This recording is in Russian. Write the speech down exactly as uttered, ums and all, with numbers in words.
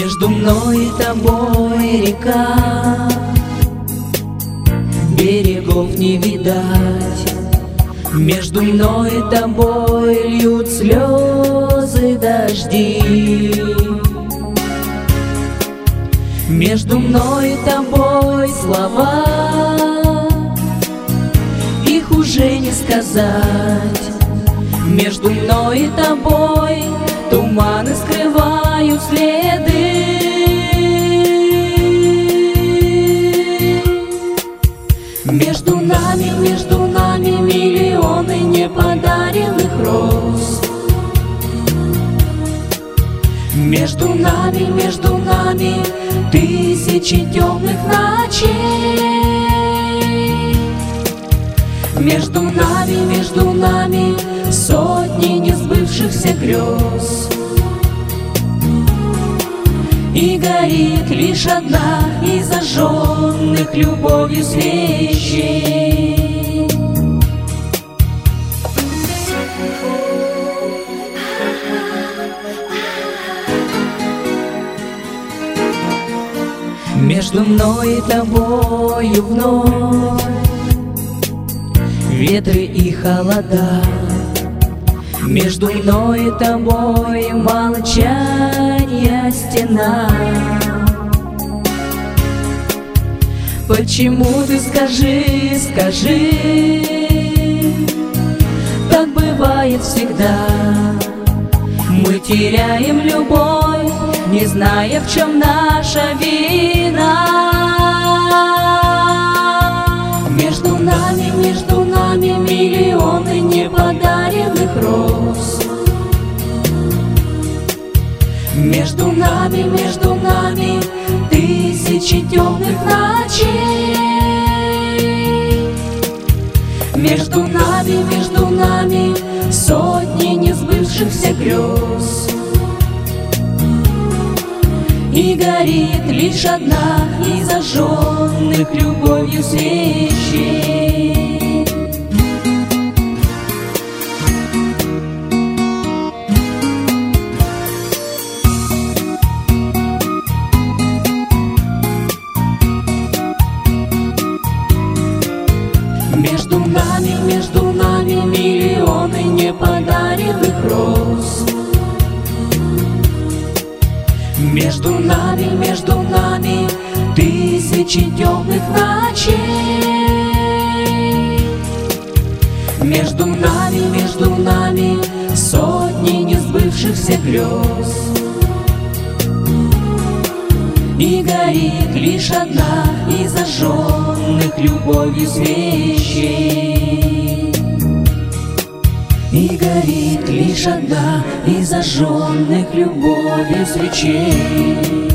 Между мной и тобой река, берегов не видать. Между мной и тобой льют слезы дожди. Между мной и тобой слова, их уже не сказать. Между мной и тобой туманы скрывают следы. Между нами, между нами миллионы неподаренных роз. Между нами, между нами тысячи темных ночей. Между нами, между нами сотни несбывшихся грез. И горит лишь одна из зажженных любовью свечей. Между мной и тобою вновь ветры и холода. Между мной и тобой молчанье стена. Почему ты, скажи, скажи, так бывает всегда. Мы теряем любовь, не зная, в чем наша вина. Между нами, между нами миллионы неподаренных роз. Между нами, между нами тысячи темных ночей. Между нами, между нами сотни несбывшихся грез. И горит лишь одна из зажженных любовью свечей. Между нами, между нами миллионы неподаренных роз. Между нами, между нами тысячи темных ночей. Между нами, между нами сотни несбывшихся грез. И горит лишь одна из зажженных любовью свечей. И горит лишь одна из зажженных любовью свечей.